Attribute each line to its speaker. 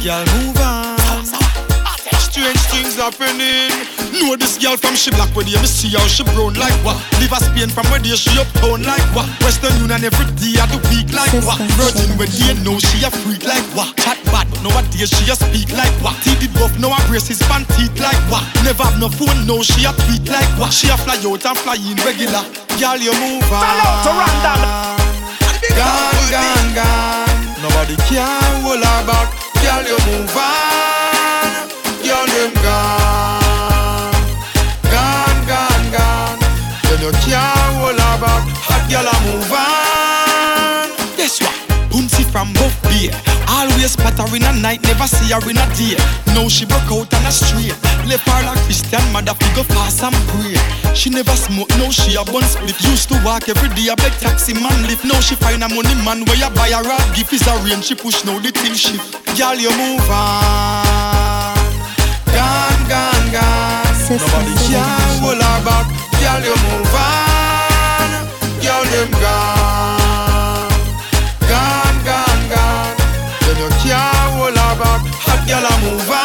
Speaker 1: girl move on. Strange things happening. Know this girl from she black where me see how she brown like what. Live a Spain from where she uptown like what. Western Union every day of the week like what. Virgin when they know she a freak like what. Chat bad but nowadays she a speak like what. Teeth buff now a braces fan teeth like what. Never have no phone now she a tweet like what. She a fly out and fly in regular. Girl you move on. Gone, gone, gone. Nobody can hold her back. Girl you move on. Girl them gone. Gone, gone, gone. Then you can't hold her back. Hot girl a move on. Guess what? Boomsy from Buff Beer. Always patter in a night, never see her in a day. Now she broke out on a street. Left her like Christian mother figure fast and pray. She never smoke, now she a bun split. Used to walk every day, a beg taxi man lift. Now she find a money man where you buy a rap gift. Is a rain, she push now the thing shift. Girl you move on. Gone, gone, gone. Nobody can hold her back. Girl you move on. Girl them gone. Gone, gone, gone. Then you can't hold her back. Hot girl a move on.